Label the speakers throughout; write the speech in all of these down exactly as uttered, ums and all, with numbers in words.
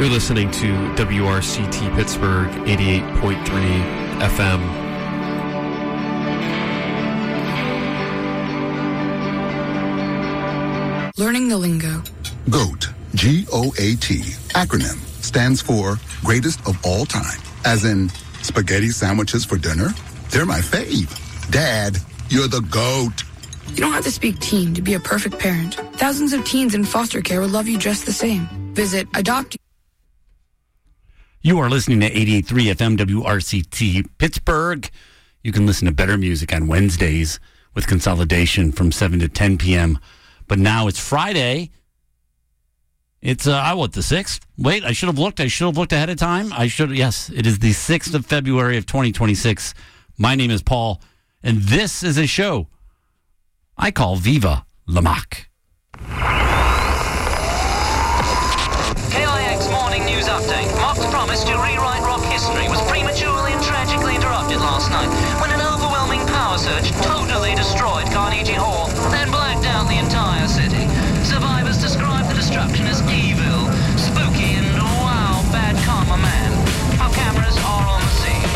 Speaker 1: You're listening to W R C T Pittsburgh eighty-eight point three F M.
Speaker 2: Learning the lingo.
Speaker 3: GOAT, G O A T, acronym, stands for greatest of all time. As in, spaghetti sandwiches for dinner? They're my fave. Dad, you're the GOAT.
Speaker 2: You don't have to speak teen to be a perfect parent. Thousands of teens in foster care will love you just the same. Visit adopt.
Speaker 4: You are listening to eighty-eight point three F M W R C T Pittsburgh. You can listen to better music on Wednesdays with Consolidation from seven to ten p.m. But now it's Friday. It's, uh, I what, the sixth? Wait, I should have looked. I should have looked ahead of time. I should, yes, it is the sixth of February of twenty twenty-six. My name is Paul, and this is a show I call Viva La Mac.
Speaker 5: K I X Morning News Update. Mark's promise to rewrite rock history was prematurely and tragically interrupted last night when an overwhelming power surge totally destroyed Carnegie Hall, then blacked out the entire city. Survivors describe the destruction as evil, spooky, and wow, bad karma man. Our cameras are on the scene.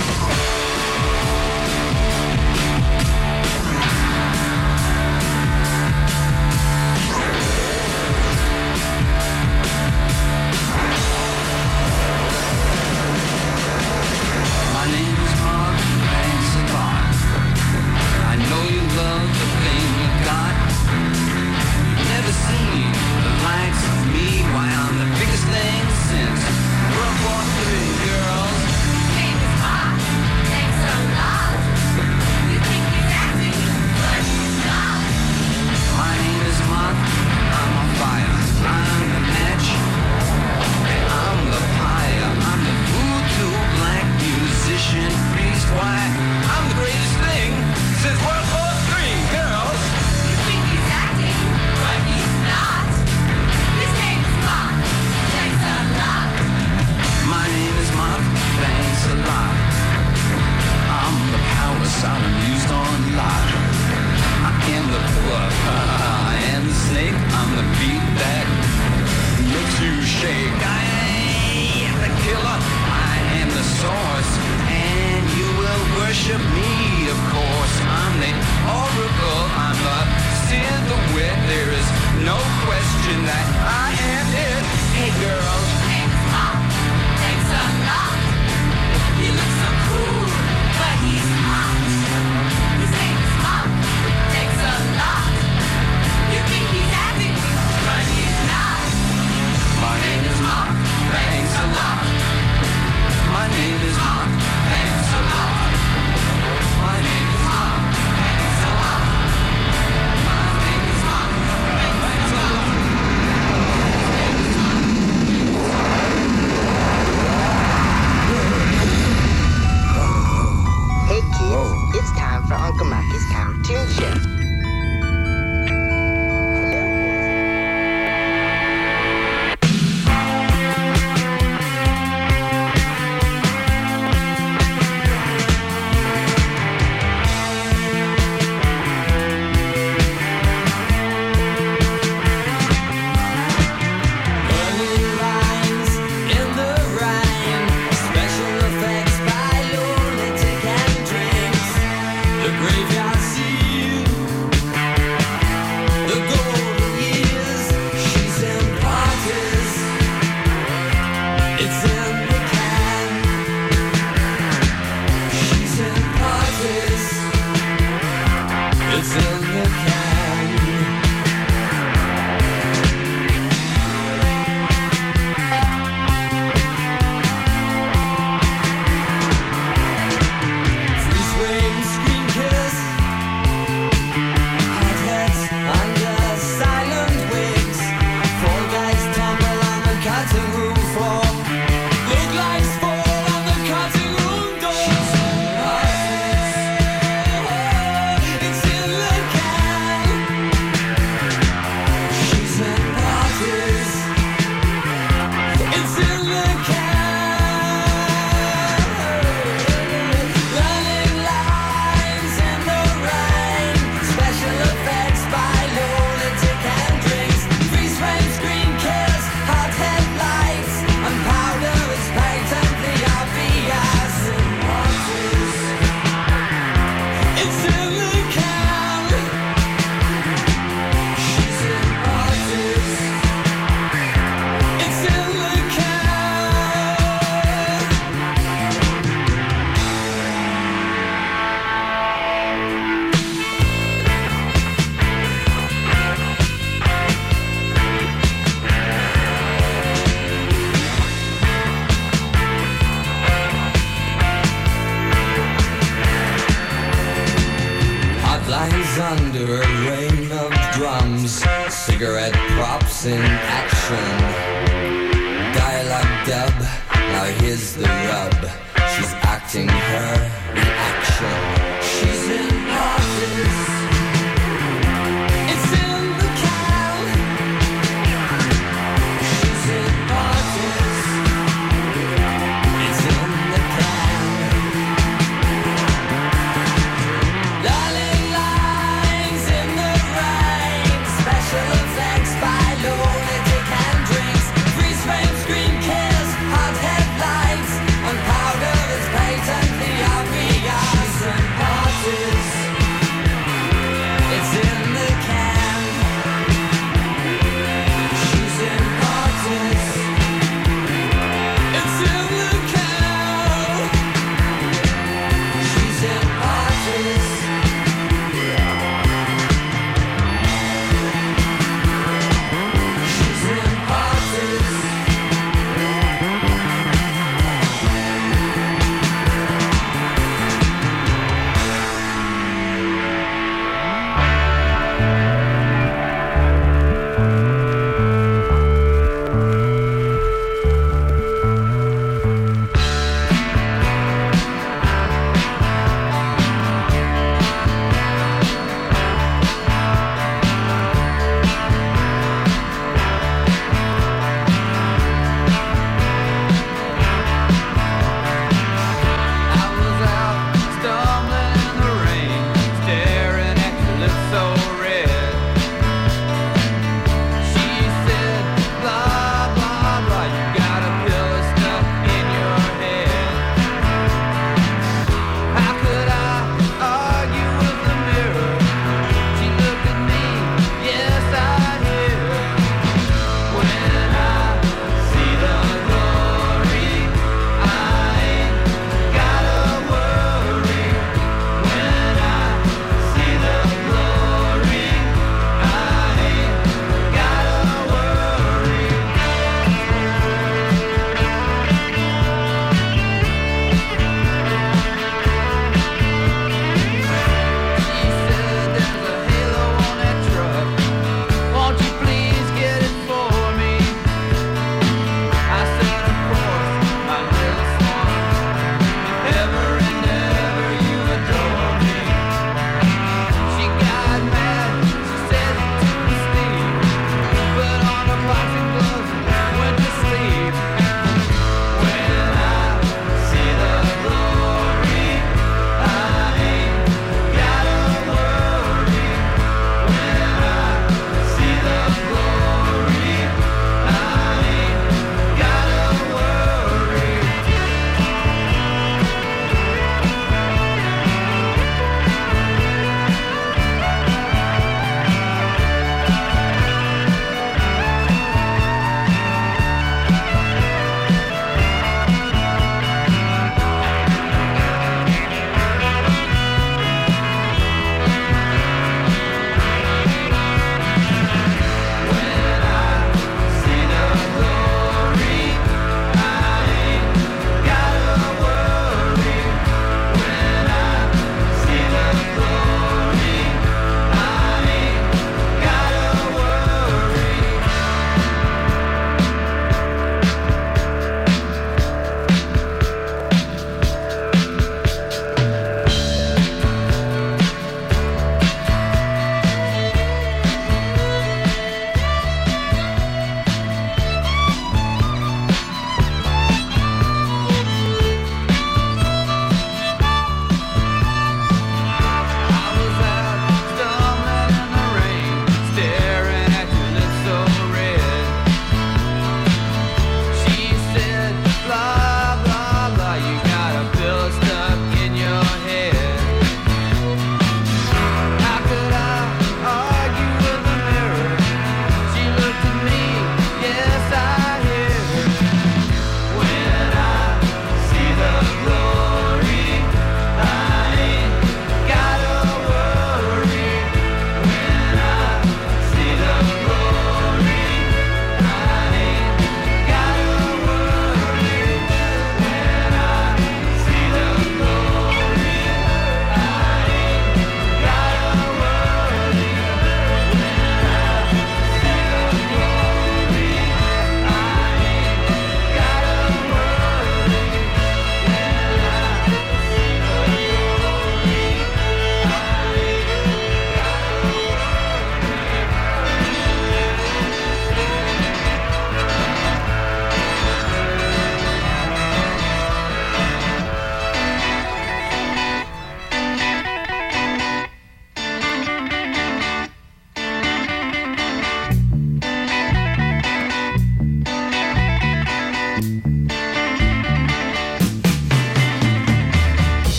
Speaker 6: Cigarette props in action. Dialogue dub, now here's the rub. She's acting her reaction. She's in office. It's in the can. She's in office. It's in the can. Darling lines in the rain. Special effects by lunatic and drinks. Freeze frame screen kills, hot headlights. And powder is patently obvious.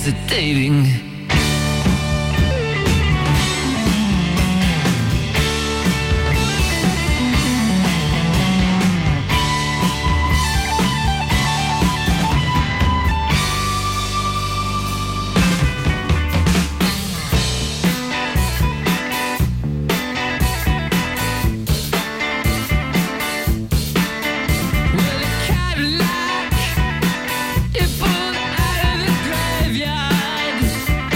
Speaker 7: hesitating.
Speaker 8: Cadillac, it pulled out of the graveyard.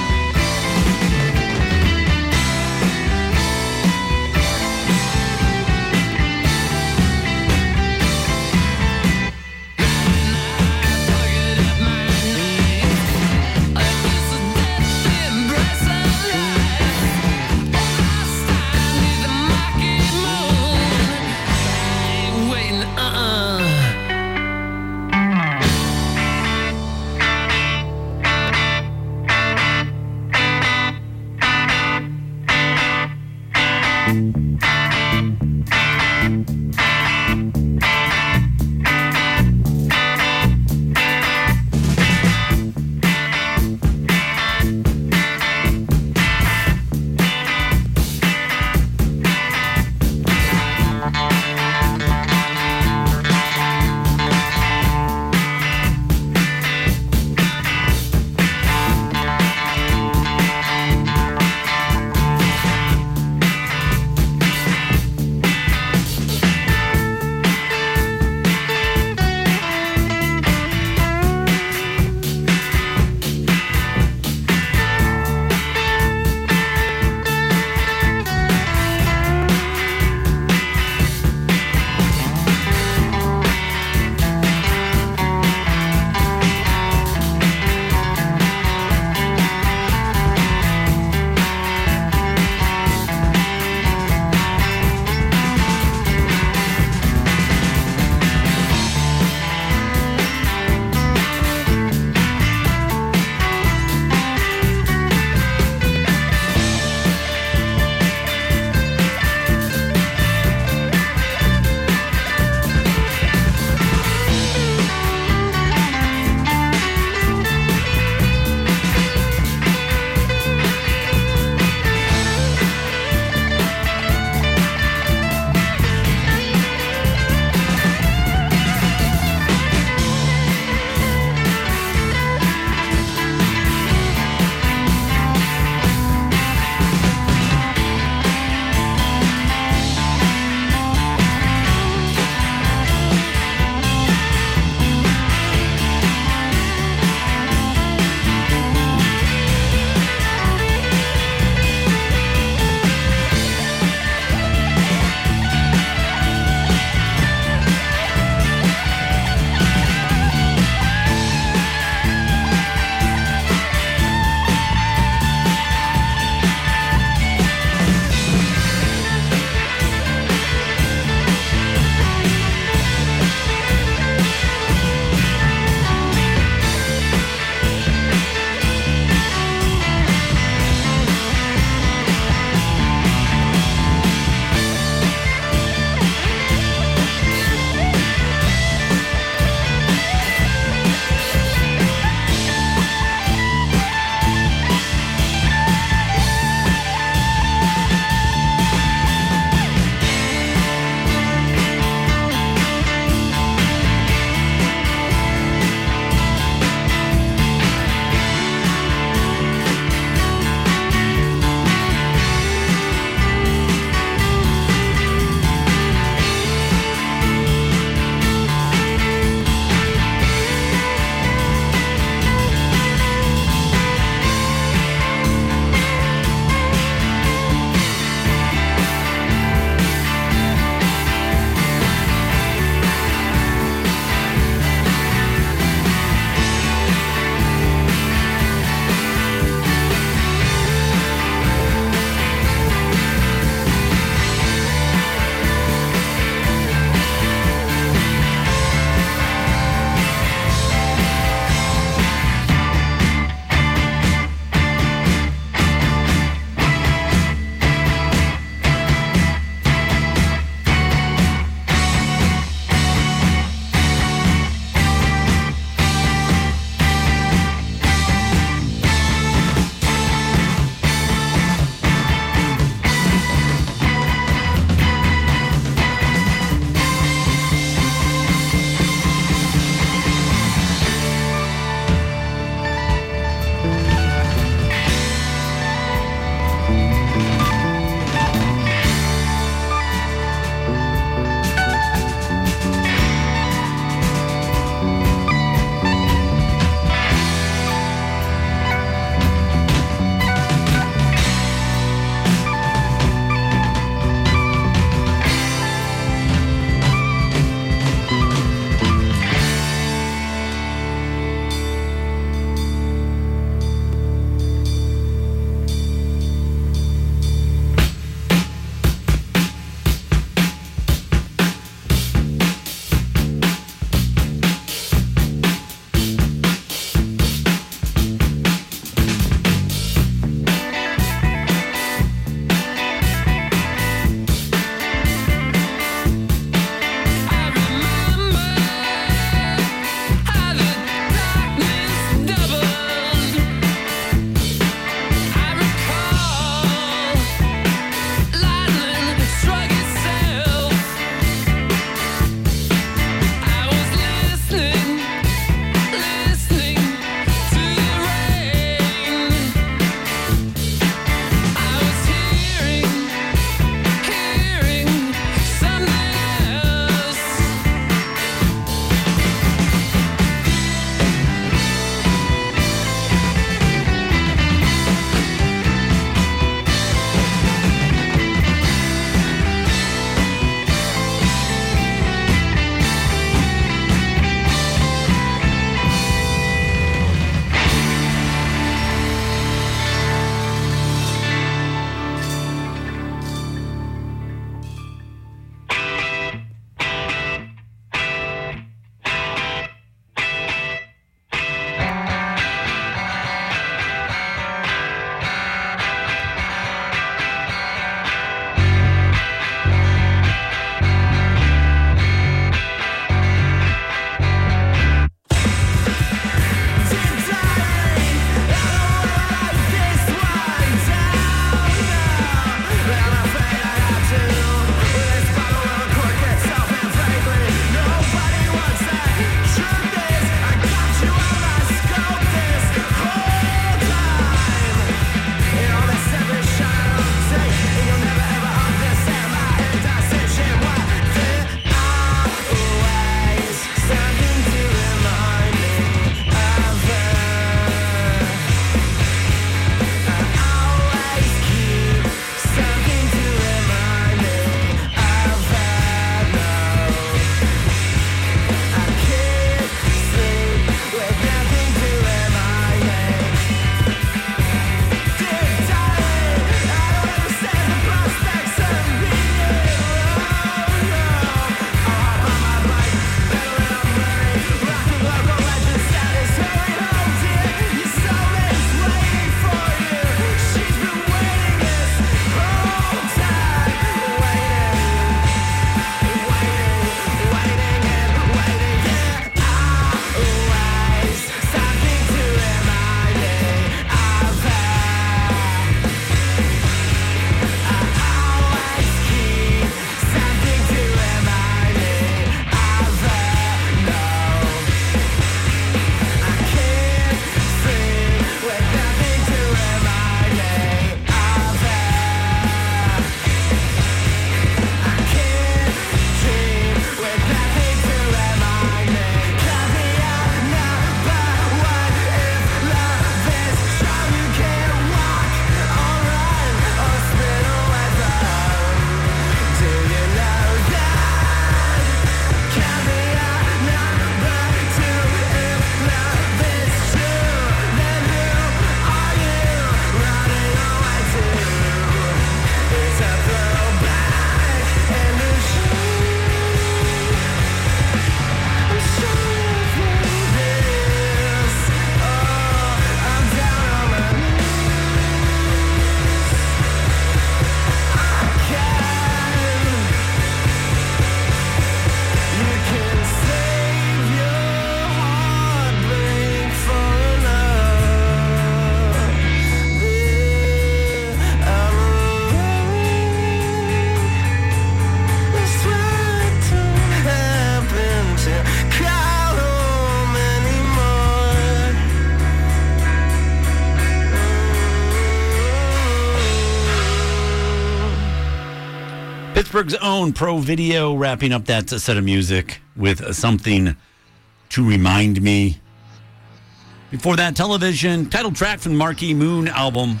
Speaker 4: Pittsburgh's own Pro Video wrapping up that set of music with uh, Something to Remind Me. Before that, Television, title track from the Marquee Moon album.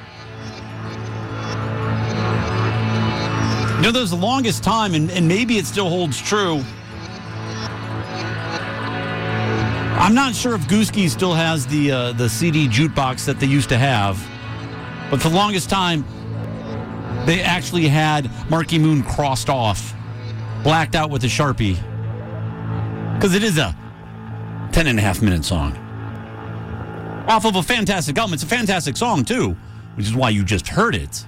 Speaker 4: You know, there was the longest time, and, and maybe it still holds true. I'm not sure if Gooski still has the uh, the C D jukebox that they used to have, but for the longest time, they actually had Marquee Moon crossed off, blacked out with a Sharpie, because it is a ten and a half minute song. Off of a fantastic album. It's a fantastic song, too, which is why you just heard it.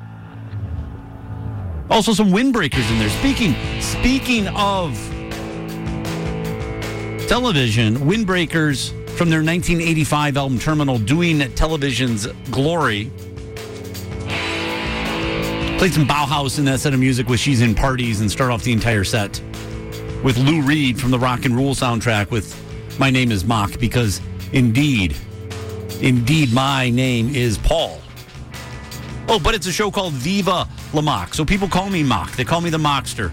Speaker 4: Also, some windbreakers in there. Speaking, speaking of Television, windbreakers from their nineteen eighty-five album Terminal, doing Television's Glory. Played some Bauhaus in that set of music with She's in Parties and start off the entire set with Lou Reed from the Rock and Roll soundtrack with My Name is Mock, because indeed, indeed my name is Paul. Oh, but it's a show called Viva La Mock, so people call me Mock. They call me the Mockster.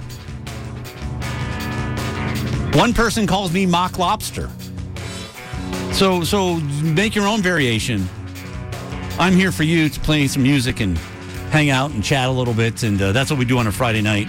Speaker 4: One person calls me Mock Lobster. So, so make your own variation. I'm here for you to play some music and hang out and chat a little bit, and uh, that's what we do on a Friday night.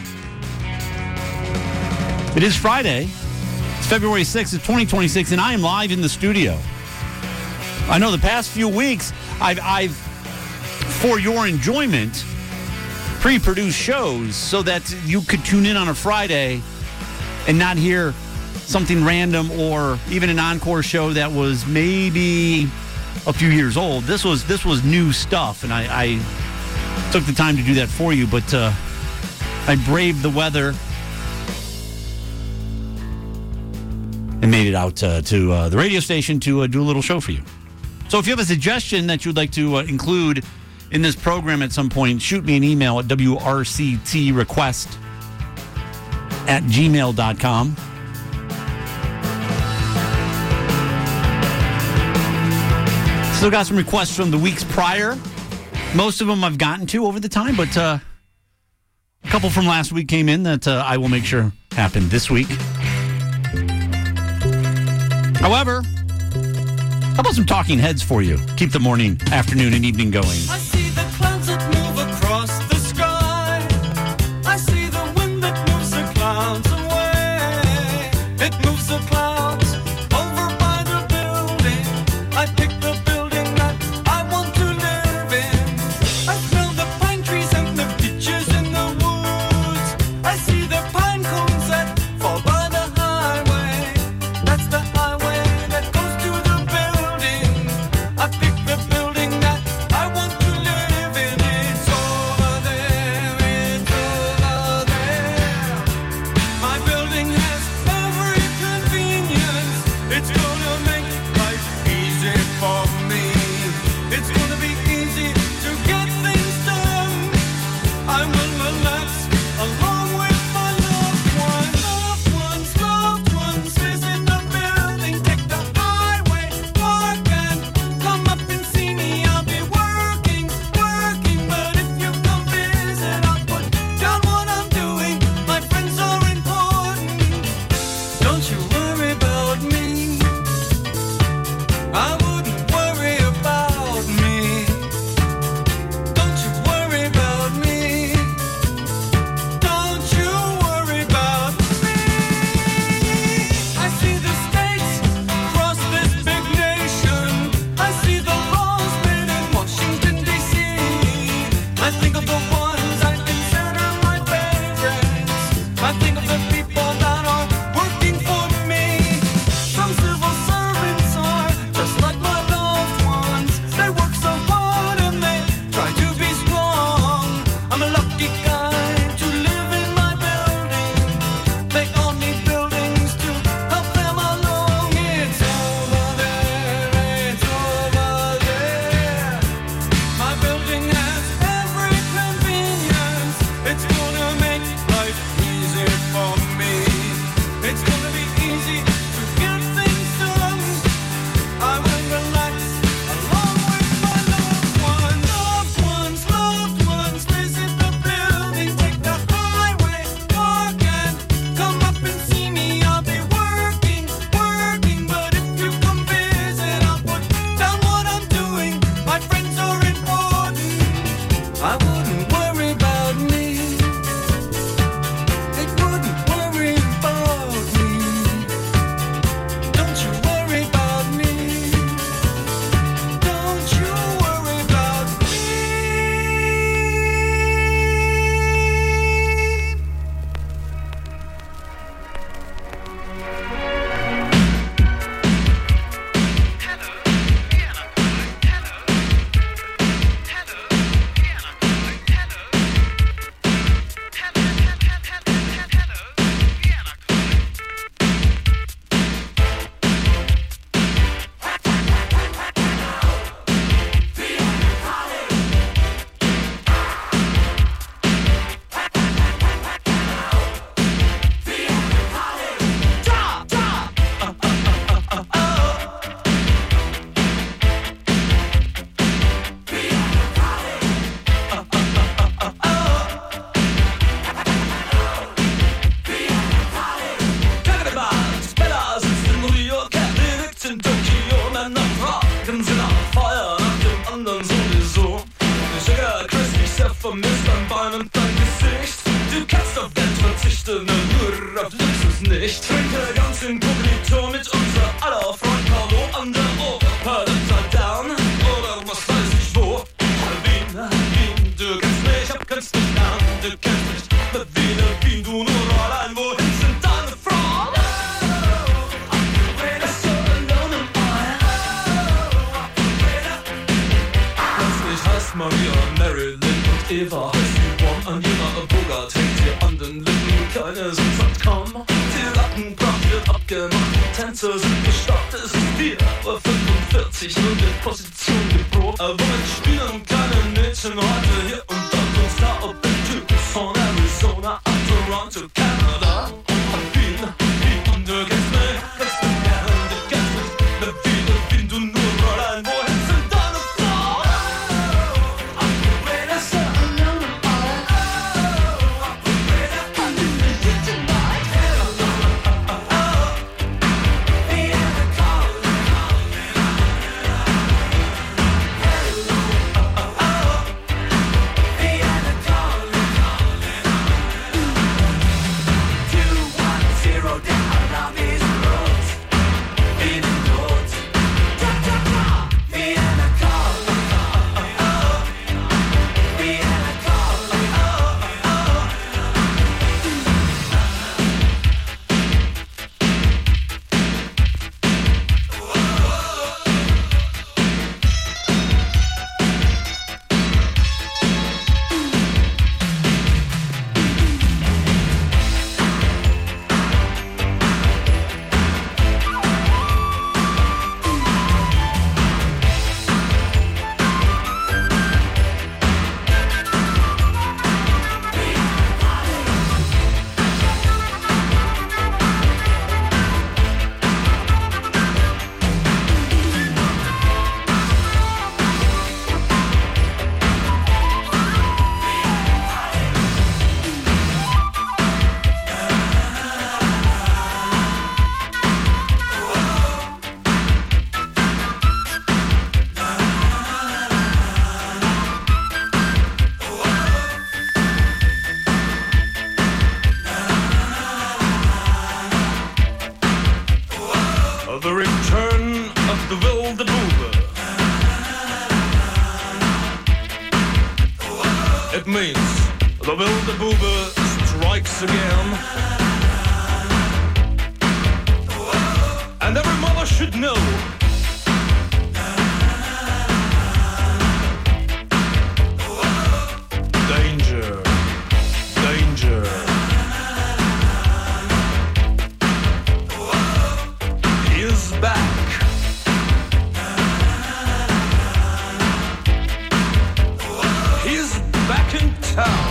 Speaker 4: It is Friday. It's February sixth, it's twenty twenty-six, and I am live in the studio. I know the past few weeks, I've, I've for your enjoyment, pre-produced shows so that you could tune in on a Friday and not hear something random or even an encore show that was maybe a few years old. This was this was new stuff, and I, I took the time to do that for you, but uh, I braved the weather and made it out uh, to uh, the radio station to uh, do a little show for you. So if you have a suggestion that you'd like to uh, include in this program at some point, shoot me an email at W R C T request at gmail dot com. Still got some requests from the weeks prior. Most of them I've gotten to over the time, but uh, a couple from last week came in that uh, I will make sure happen this week. However, how about some talking heads for you? Keep the morning, afternoon, and evening going.
Speaker 7: I see the clouds that move across the sky. I see the wind that moves the clouds away. It moves the clouds over by the building. I pick the building that I want to live in. I smell the pine trees and the beeches in the woods. I see the pine cones that fall by the highway. That's the highway that goes to the building. I pick the building that I want to live in. vermisst an Bein und dein Gesicht. Du kannst auf Geld verzichten, nur auf Luxus nicht. Trinke ganz inkognito mit unser aller Freund Carlo an der Oper. Upside down, oder was weiß ich wo. Wien, Wien, du kennst mich, hab kennst mich an. Du kennst mich mit Wien, Wien, du nur allein. Wohin sind deine Frauen? Bist du alone im All? Plötzlich heißt Maria, Marilyn und Eva. Heißt die One Angela Bogart, hängt dir an den Lippen. Keine sind kaum. Die Lackenpracht wird abgemacht. Tänzer sind gestartet, es ist vier Uhr fünfundvierzig. Nun wird Position geprobt. Aber womit spielen keine Mädchen heute hier und dort? Und da ob in Tucson, Arizona, ab Toronto, Canada. Und Wien, Wien, du kennst mich, kennst mich gern, du kennst mich. Mit Wien, Wien, du nur allein. Wohin sind deine Frauen? Bist du alone im All? The return of the wilde Bube. It means the wilde Bube strikes again. And every mother should know. Danger, danger. Is back. He's back in town.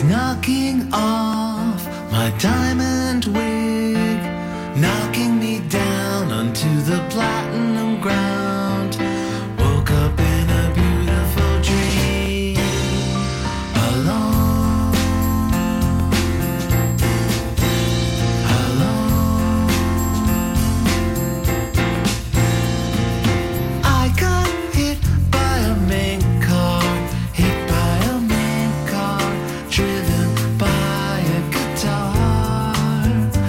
Speaker 8: knocking off my diamond wig, knocking me down onto the platinum ground. Woke up in a beautiful dream, alone, alone. I got hit by a main car, hit by a main car, driven by a guitar.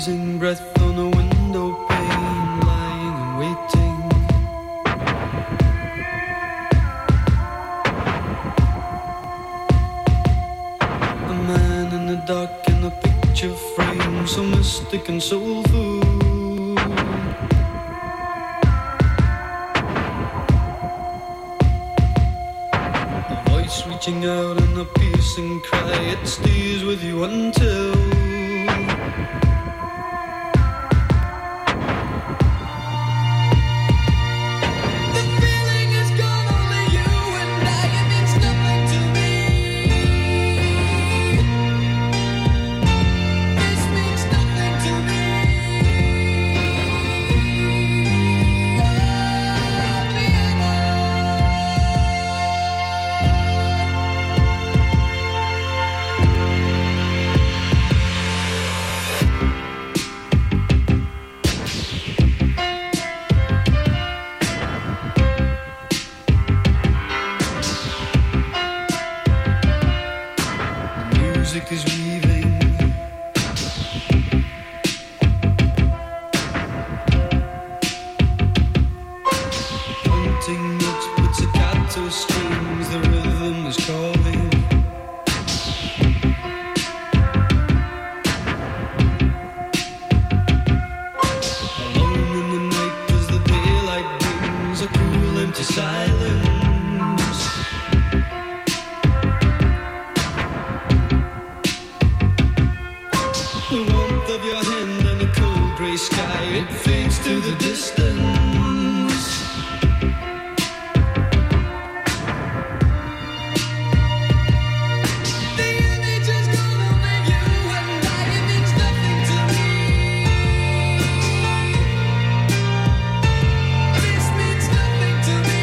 Speaker 7: losing breath on a window pane, lying and waiting. A man in the dark in a picture frame, so mystic and soulful. A voice reaching out in a piercing cry, it stays with you until is weaving. Hunting notes, pizzicato strings, the rhythm is calling. Alone in the night as the daylight brings a cool empty silence. The warmth of your hand and the cold grey sky, it fades to the distance. The image is gone over you and I, it means nothing to me. This means nothing to me.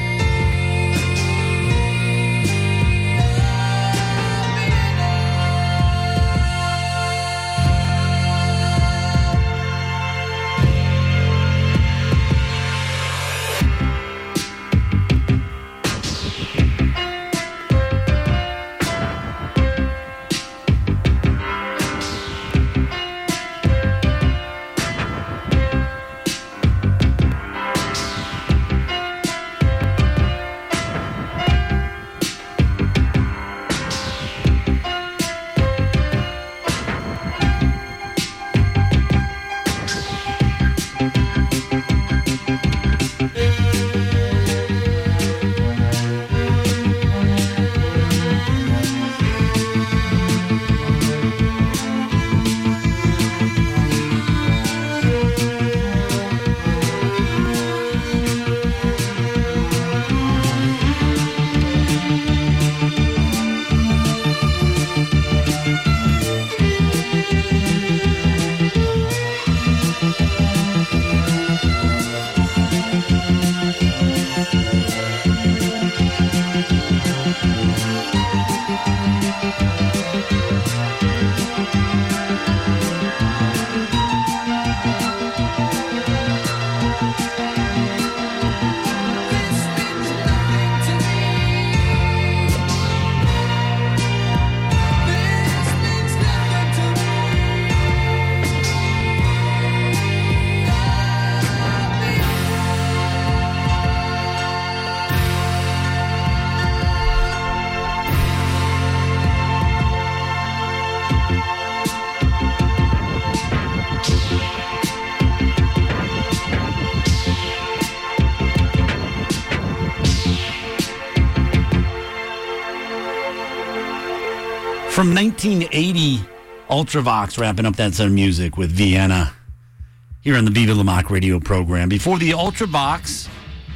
Speaker 4: From nineteen eighty, Ultravox wrapping up that set of music with Vienna here on the Viva La Mock radio program. Before the Ultravox,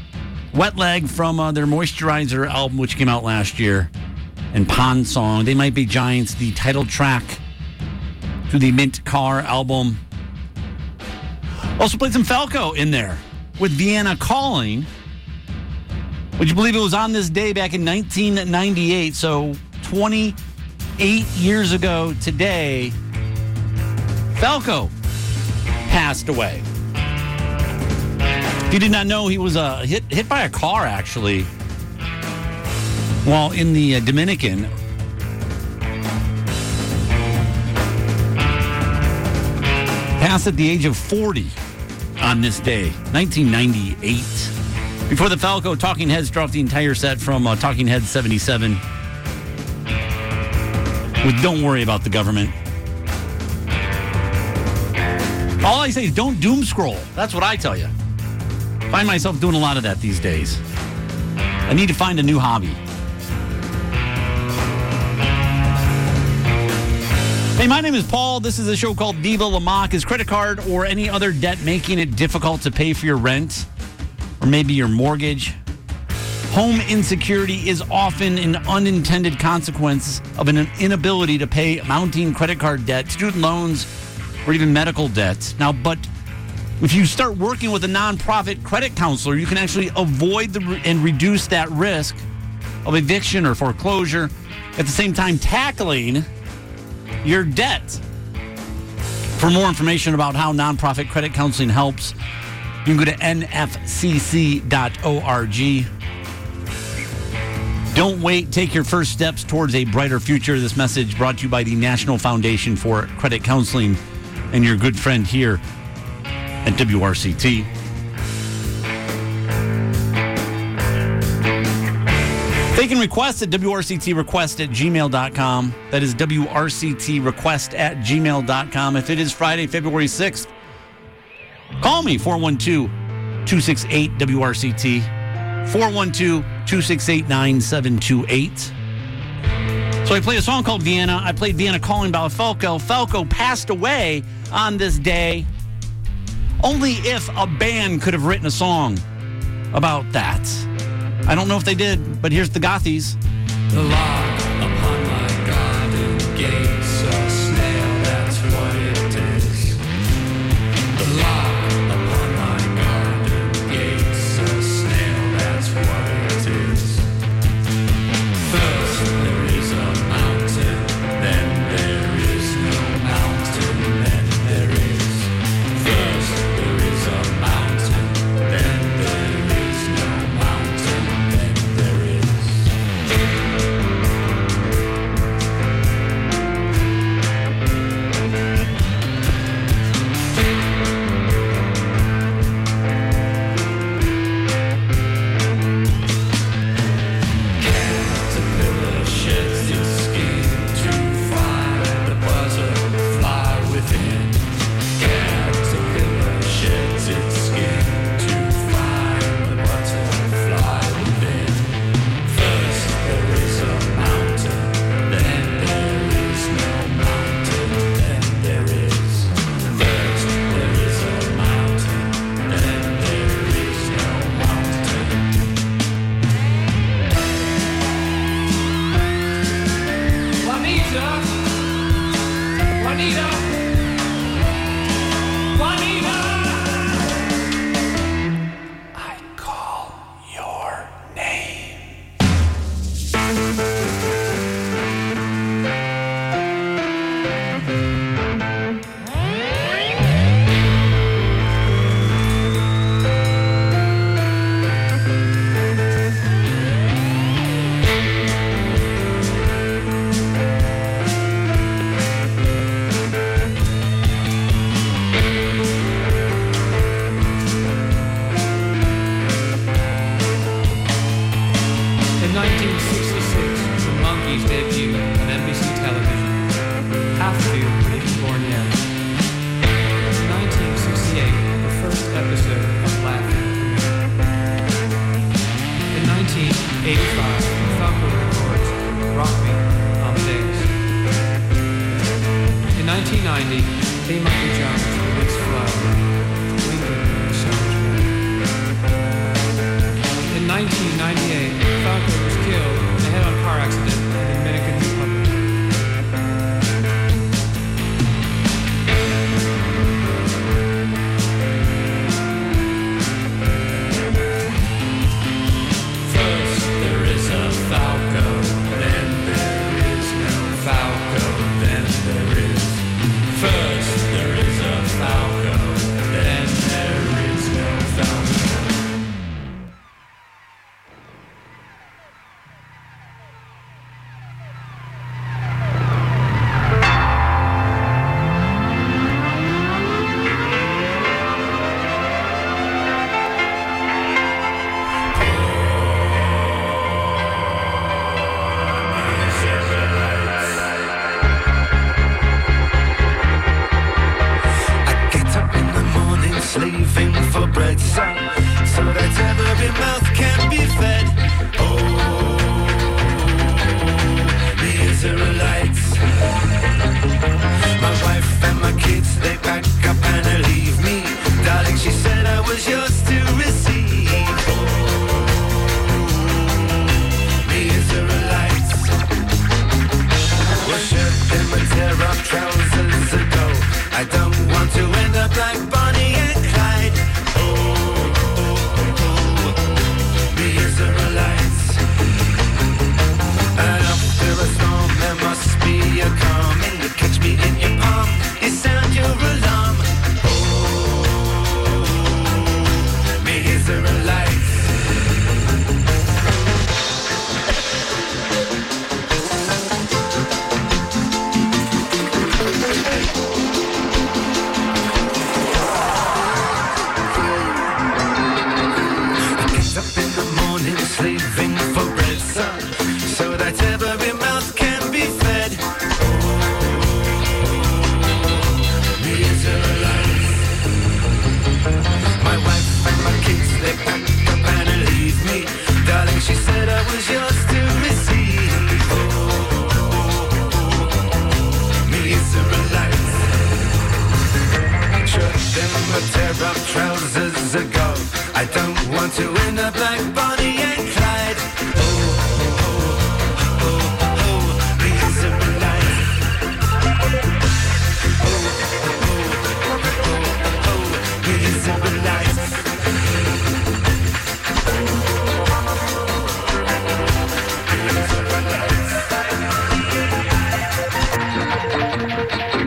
Speaker 4: Wet Leg from uh, their Moisturizer album, which came out last year, and Pond Song. They Might Be Giants, the title track to the Mint Car album. Also played some Falco in there with Vienna Calling. Would you believe it was on this day back in nineteen ninety-eight? So twenty-eight years ago today, Falco passed away. If you did not know, he was uh, hit hit by a car, actually, while in the uh, Dominican. passed at the age of forty on this day, nineteen ninety-eight. Before the Falco, Talking Heads dropped the entire set from uh, Talking Heads seventy-seven with Don't Worry About the Government. All I say is don't doom scroll. That's what I tell you. Find myself doing a lot of that these days. I need to find a new hobby. Hey, my name is Paul. This is a show called Viva La Mock. Is credit card or any other debt making it difficult to pay for your rent? Or maybe your mortgage? Home insecurity is often an unintended consequence of an inability to pay mounting credit card debt, student loans, or even medical debt. Now, but if you start working with a nonprofit credit counselor, you can actually avoid the and reduce that risk of eviction or foreclosure, at the same time tackling your debt. For more information about how nonprofit credit counseling helps, you can go to N F C C dot org. Don't wait. Take your first steps towards a brighter future. This message brought to you by the National Foundation for Credit Counseling and your good friend here at W R C T. They can request at W R C T request at gmail dot com. That is W R C T request at gmail dot com. If it is Friday, February sixth, call me, four one two, two six eight, W R C T, four one two, two six eight, nine seven two eight. So I played a song called Vienna. I played Vienna calling about Falco. Falco passed away on this day. Only if a band could have written a song about that. I don't know if they did, but here's the Gothies.
Speaker 7: The lock upon my garden gates, a snail, that's what it is. The lock upon my garden gates, a snail, that's what it is. First there is a mountain, then there is no mountain, then there is. First there is a mountain, then there is no mountain, then there is. Caterpillar sheds its skin to find a butterfly within. Caterpillar sheds its skin to find the butterfly within. First there is a mountain, then there is no mountain, then there is. First there is a mountain, then there is no mountain. Juanita, Juanita, Juanita. I call your name. In nineteen sixty-six, the Monkees debuted on N B C television. Half of you weren't even born yet. In nineteen sixty-eight, the first episode of Laughing premiered. In nineteen eighty-five, Falco records Rock Me, Amadeus. In nineteen ninety, A. Michael Jones released Flower, Lincoln, and so much more. In nineteen ninety-eight, Falco was killed in a head-on car accident in the Dominican Republic. First there is a Falco, then there is no Falco, then there is. First there is a Falco, then there is no Falco.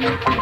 Speaker 9: Thank you.